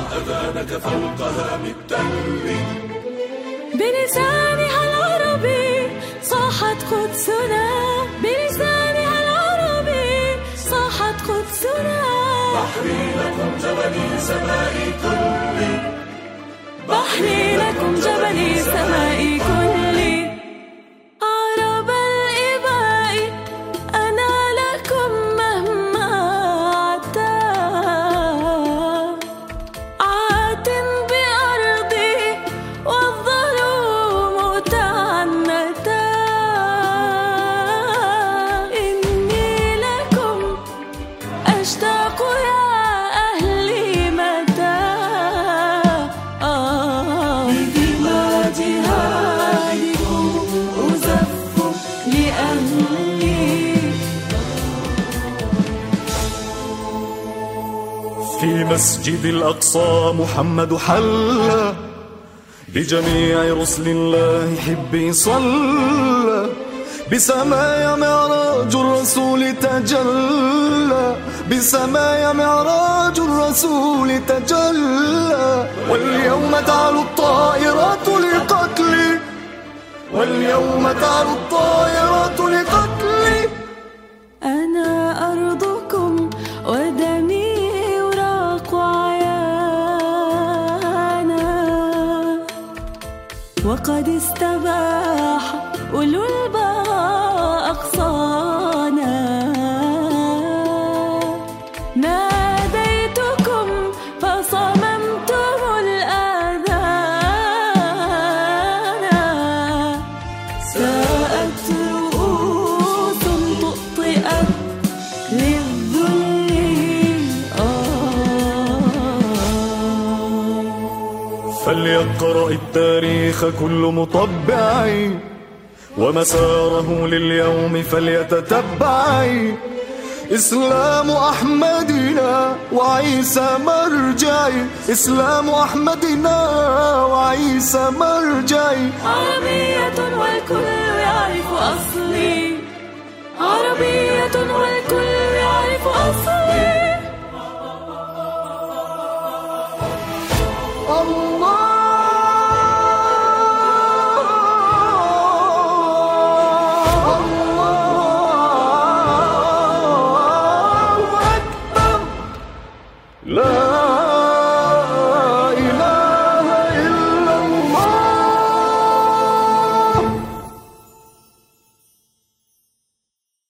أذانك فوق هام التل. بلسانها العربي صاحت قدسنا، بلسانها العربي صاحت قدسنا. بحري لكم جبلي سمائي كلي، بحري لكم جبلي سمائي كلي. عرب الإباء أنا لكم مهما عتا، عات بأرضي والظلوم تعنتا. إني لكم أشتاق يا أهلي متى، بدماء جهادكم أزف لأهلي. في مسجد الأقصى محمد حل، بجميع رسل الله حبي صلى. بسمايا معراج الرسول تجلى، بسمايا معراج الرسول تجلى. واليوم تعلو الطائرات لقتلي، واليوم تعلو الطائرات لقتلي. أنا أرضكم ودمي يراق عيانا، وقد استباح أولو البهاء أقصانا. ناديتكم فصممتم الآذان، ساءت رؤوس طؤطئت للذل. فليقرأ التاريخ كل مطبع، ومساره لليوم فليتتبع. إسلام أحمدنا وعيسى مرجعي، إسلام أحمدنا وعيسى مرجعي. عربية والكل يعرف أصلي، عربية والكل يعرف أصلي.